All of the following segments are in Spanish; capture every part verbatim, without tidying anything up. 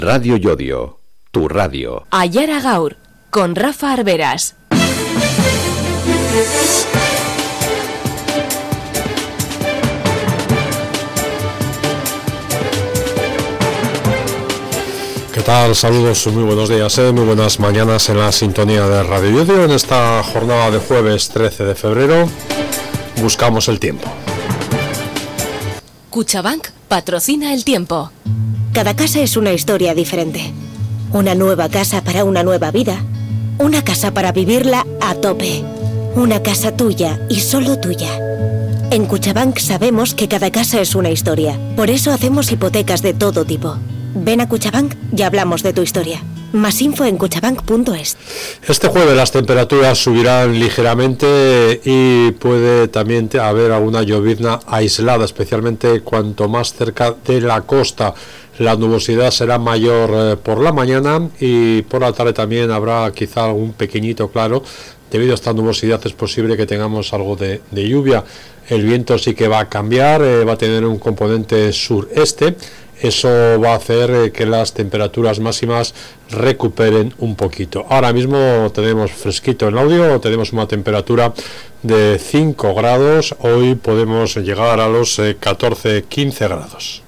Radio Llodio, tu radio. Ayara Gaur, con Rafa Arberas. ¿Qué tal? Saludos, muy buenos días, ¿eh? Muy buenas mañanas en la sintonía de Radio Llodio. En esta jornada de jueves trece de febrero buscamos el tiempo. Cuchabank patrocina el tiempo. Cada casa es una historia diferente. Una nueva casa para una nueva vida. Una casa para vivirla a tope. Una casa tuya y solo tuya. En Cuchabank sabemos que cada casa es una historia. Por eso hacemos hipotecas de todo tipo. Ven a Cuchabank y hablamos de tu historia. Más info en cuchabank punto es. Este jueves las temperaturas subirán ligeramente y puede también haber alguna llovizna aislada, especialmente cuanto más cerca de la costa. La nubosidad será mayor eh, por la mañana y por la tarde también habrá quizá algún pequeñito claro. Debido a esta nubosidad es posible que tengamos algo de, de lluvia. El viento sí que va a cambiar, eh, va a tener un componente sureste. Eso va a hacer eh, que las temperaturas máximas recuperen un poquito. Ahora mismo tenemos fresquito en audio, tenemos una temperatura de cinco grados. Hoy podemos llegar a los eh, catorce quince grados.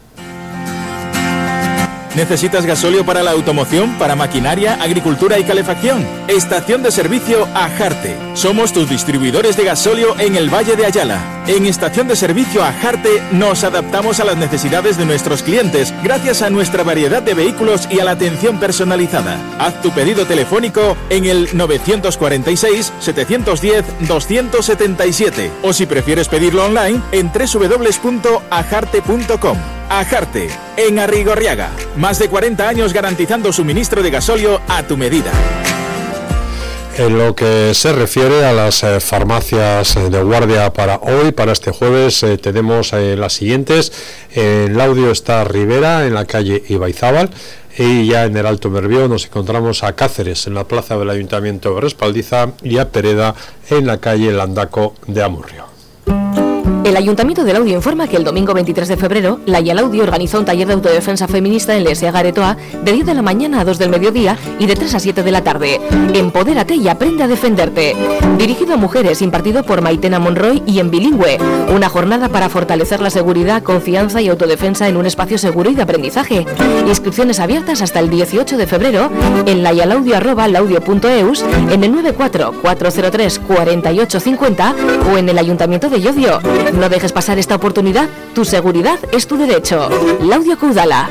¿Necesitas gasóleo para la automoción, para maquinaria, agricultura y calefacción? Estación de servicio Ajarte. Somos tus distribuidores de gasóleo en el Valle de Ayala. En Estación de servicio Ajarte nos adaptamos a las necesidades de nuestros clientes gracias a nuestra variedad de vehículos y a la atención personalizada. Haz tu pedido telefónico en el nueve cuatro seis, siete uno cero, dos siete siete o si prefieres pedirlo online en doble u doble u doble u punto ajarte punto com. Ajarte, en Arrigorriaga. Más de cuarenta años garantizando suministro de gasóleo a tu medida. En lo que se refiere a las eh, farmacias de guardia para hoy, para este jueves, eh, tenemos eh, las siguientes. En el audio está Rivera, en la calle Ibaizábal, y ya en el Alto Nervión nos encontramos a Cáceres, en la plaza del Ayuntamiento de Respaldiza, y a Pereda, en la calle Landaco de Amurrio. El Ayuntamiento de Laudio informa que el domingo veintitrés de febrero, la Laudio organizó un taller de autodefensa feminista en Lesia Garetoa de diez de la mañana a dos del mediodía y de tres a siete de la tarde. Empodérate y aprende a defenderte. Dirigido a mujeres, impartido por Maitena Monroy y en bilingüe. Una jornada para fortalecer la seguridad, confianza y autodefensa en un espacio seguro y de aprendizaje. Inscripciones abiertas hasta el dieciocho de febrero en layalaudio arroba laudio punto eus, en el nueve cuatro cuatro cero tres cuatro ocho cinco cero o en el Ayuntamiento de Llodio. No dejes pasar esta oportunidad, tu seguridad es tu derecho. Laudio Caudala.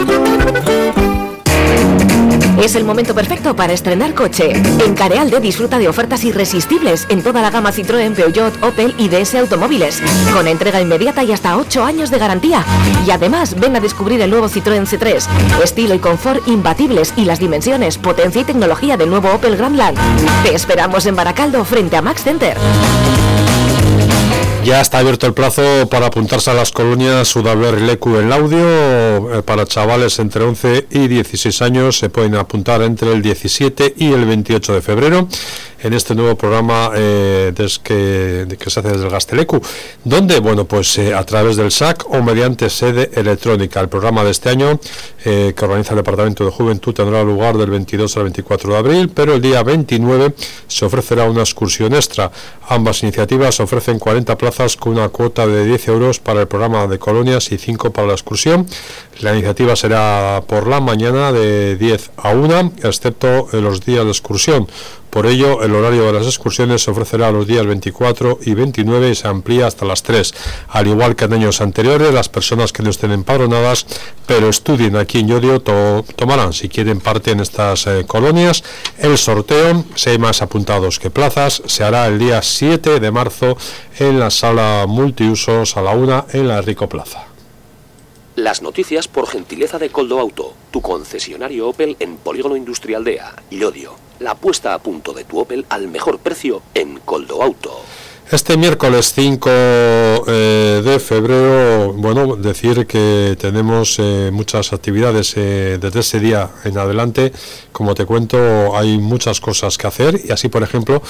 Es el momento perfecto para estrenar coche. En Carealde disfruta de ofertas irresistibles en toda la gama Citroën, Peugeot, Opel y D S Automóviles, con entrega inmediata y hasta ocho años de garantía. Y además, ven a descubrir el nuevo Citroën C tres, estilo y confort imbatibles y las dimensiones, potencia y tecnología del nuevo Opel Grandland. Te esperamos en Baracaldo, frente a Max Center. Ya está abierto el plazo para apuntarse a las colonias Udaber Leku en Laudio. Para chavales entre once y dieciséis años se pueden apuntar entre el diecisiete y el veintiocho de febrero en este nuevo programa eh, des que, de que se hace desde el Gazteleku. ¿Dónde? Bueno, pues eh, a través del S A C o mediante sede electrónica. El programa de este año eh, que organiza el Departamento de Juventud tendrá lugar del veintidós al veinticuatro de abril, pero el día veintinueve se ofrecerá una excursión extra. Ambas iniciativas ofrecen cuarenta plazas con una cuota de diez euros para el programa de colonias y cinco para la excursión. La iniciativa será por la mañana de diez a una, excepto en los días de excursión. Por ello, el horario de las excursiones se ofrecerá los días veinticuatro y veintinueve y se amplía hasta las tres. Al igual que en años anteriores, las personas que no estén empadronadas, pero estudien aquí en Llodio, to tomarán, si quieren, parte en estas eh, colonias. El sorteo, si hay más apuntados que plazas, se hará el día siete de marzo en la sala multiusos a la una en la Rico Plaza. Las noticias por gentileza de Coldo Auto, tu concesionario Opel en Polígono Industrial de A, Llodio. La puesta a punto de tu Opel al mejor precio en Coldo Auto. Este miércoles cinco eh, de febrero, bueno, decir que tenemos eh, muchas actividades eh, desde ese día en adelante. Como te cuento, hay muchas cosas que hacer y así, por ejemplo,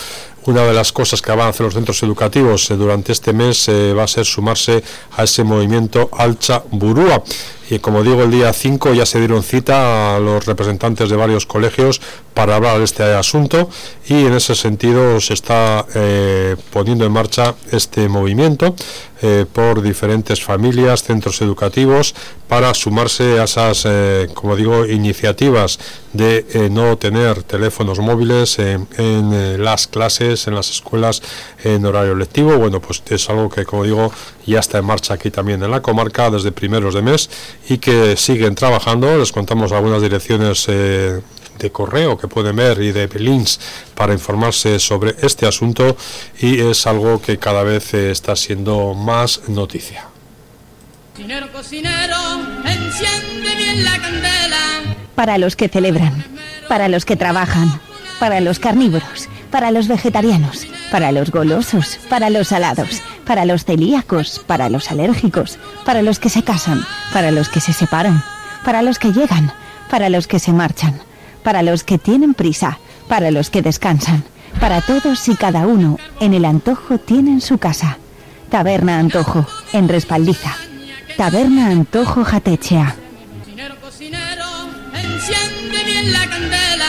una de las cosas que van a hacer los centros educativos eh, durante este mes eh, va a ser sumarse a ese movimiento Altza Burua. Y como digo, el día cinco ya se dieron cita a los representantes de varios colegios para hablar de este asunto, y en ese sentido se está eh, poniendo en marcha este movimiento eh, por diferentes familias, centros educativos, para sumarse a esas, eh, como digo, iniciativas de eh, no tener teléfonos móviles eh, en eh, las clases, en las escuelas, en horario lectivo. Bueno, pues es algo que, como digo, ya está en marcha aquí también en la comarca desde primeros de mes, y que siguen trabajando. Les contamos algunas direcciones eh, de correo que pueden ver y de links para informarse sobre este asunto, y es algo que cada vez eh, está siendo más noticia. Cocinero, cocinero, enciende bien la candela. Para los que celebran, para los que trabajan, para los carnívoros, para los vegetarianos, para los golosos, para los salados, para los celíacos, para los alérgicos, para los que se casan, para los que se separan, para los que llegan, para los que se marchan, para los que tienen prisa, para los que descansan, para todos y cada uno, en el Antojo tienen su casa. Taberna Antojo, en Respaldiza. Taberna Antojo Jatechea. Cocinero, cocinero, enciende bien la candela.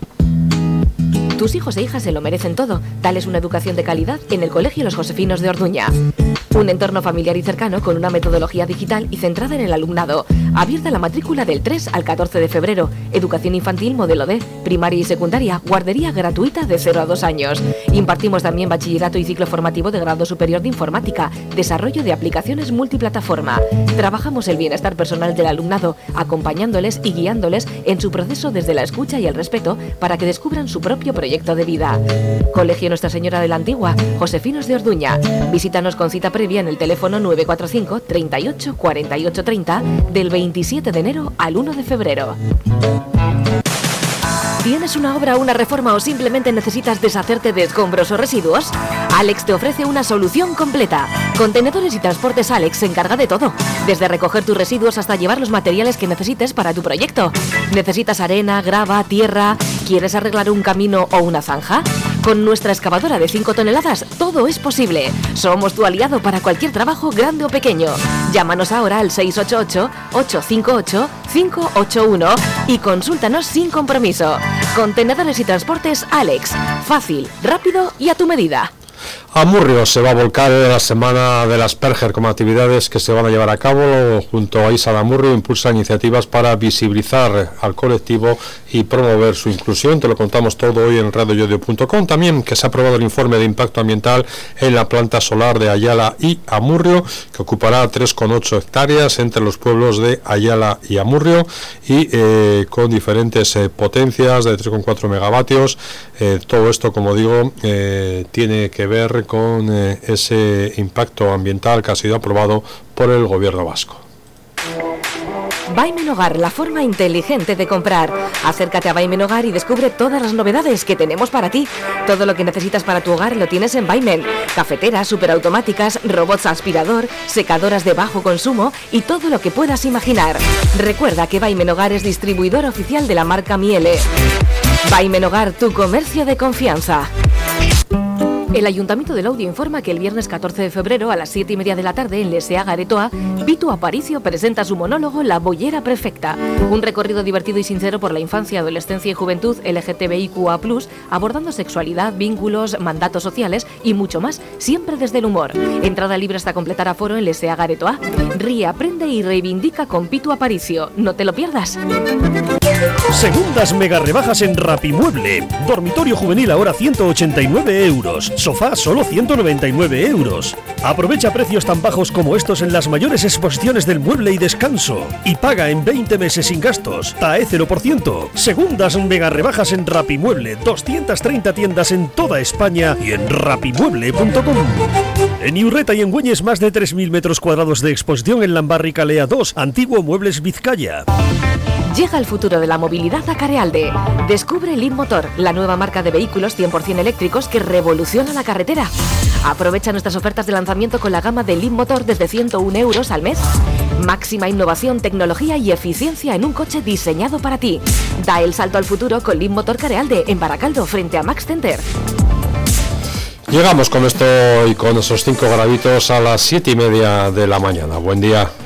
Tus hijos e hijas se lo merecen todo. Dales una educación de calidad en el Colegio Los Josefinos de Orduña. Un entorno familiar y cercano con una metodología digital y centrada en el alumnado. Abierta la matrícula del tres al catorce de febrero. Educación infantil modelo D, primaria y secundaria, guardería gratuita de cero a dos años. Impartimos también bachillerato y ciclo formativo de grado superior de informática, desarrollo de aplicaciones multiplataforma. Trabajamos el bienestar personal del alumnado, acompañándoles y guiándoles en su proceso desde la escucha y el respeto para que descubran su propio proyecto de vida. Colegio Nuestra Señora de la Antigua, Josefinos de Orduña. Visítanos con cita previa en el teléfono nueve cuatro cinco, treinta y ocho, cuarenta y ocho, treinta del veintisiete de enero al uno de febrero. ¿Tienes una obra, una reforma o simplemente necesitas deshacerte de escombros o residuos? Alex te ofrece una solución completa. Contenedores y Transportes Alex se encarga de todo, desde recoger tus residuos hasta llevar los materiales que necesites para tu proyecto. ¿Necesitas arena, grava, tierra? ¿Quieres arreglar un camino o una zanja? Con nuestra excavadora de cinco toneladas, todo es posible. Somos tu aliado para cualquier trabajo grande o pequeño. Llámanos ahora al seis ocho ocho, ocho cinco ocho, cinco ocho uno y consúltanos sin compromiso. Contenedores y Transportes Alex. Fácil, rápido y a tu medida. Amurrio se va a volcar en la semana de las Perger con actividades que se van a llevar a cabo. Junto a Isa de Amurrio impulsa iniciativas para visibilizar al colectivo y promover su inclusión. Te lo contamos todo hoy en radio yodio punto com. También que se ha aprobado el informe de impacto ambiental en la planta solar de Ayala y Amurrio, que ocupará tres coma ocho hectáreas entre los pueblos de Ayala y Amurrio, y eh, con diferentes eh, potencias de tres coma cuatro megavatios. Eh, todo esto, como digo, eh, tiene que ver con eh, ese impacto ambiental que ha sido aprobado por el gobierno vasco. Vaimen Hogar, la forma inteligente de comprar. Acércate a Vaimen Hogar y descubre todas las novedades que tenemos para ti. Todo lo que necesitas para tu hogar lo tienes en Vaimen. Cafeteras, superautomáticas, robots aspirador, secadoras de bajo consumo y todo lo que puedas imaginar. Recuerda que Vaimen Hogar es distribuidor oficial de la marca Miele. Vaimen Hogar, tu comercio de confianza. El Ayuntamiento de Laudio informa que el viernes catorce de febrero a las siete y media de la tarde en Leseaga Aretoa, Pitu Aparicio presenta su monólogo La Boyera Perfecta, un recorrido divertido y sincero por la infancia, adolescencia y juventud L G T B I Q A plus, abordando sexualidad, vínculos, mandatos sociales y mucho más, siempre desde el humor. Entrada libre hasta completar aforo en Leseaga Aretoa. Ríe, aprende y reivindica con Pitu Aparicio. No te lo pierdas. Segundas mega rebajas en Rapimueble. Dormitorio juvenil ahora ciento ochenta y nueve euros. Sofá solo ciento noventa y nueve euros. Aprovecha precios tan bajos como estos en las mayores exposiciones del mueble y descanso. Y paga en veinte meses sin gastos. T A E cero por ciento. Segundas mega rebajas en Rapimueble. doscientas treinta tiendas en toda España y en rapimueble punto com. En Iurreta y en Güeñes más de tres mil metros cuadrados de exposición en Lambarri Calea dos, Antiguo Muebles Vizcaya. Llega el futuro de la movilidad a Carealde. Descubre Lean Motor, la nueva marca de vehículos cien por ciento eléctricos que revoluciona la carretera. Aprovecha nuestras ofertas de lanzamiento con la gama de Lean Motor desde ciento uno euros al mes. Máxima innovación, tecnología y eficiencia en un coche diseñado para ti. Da el salto al futuro con Lean Motor Carealde en Baracaldo frente a Max Center. Llegamos con esto y con esos cinco graditos a las siete y media de la mañana. Buen día.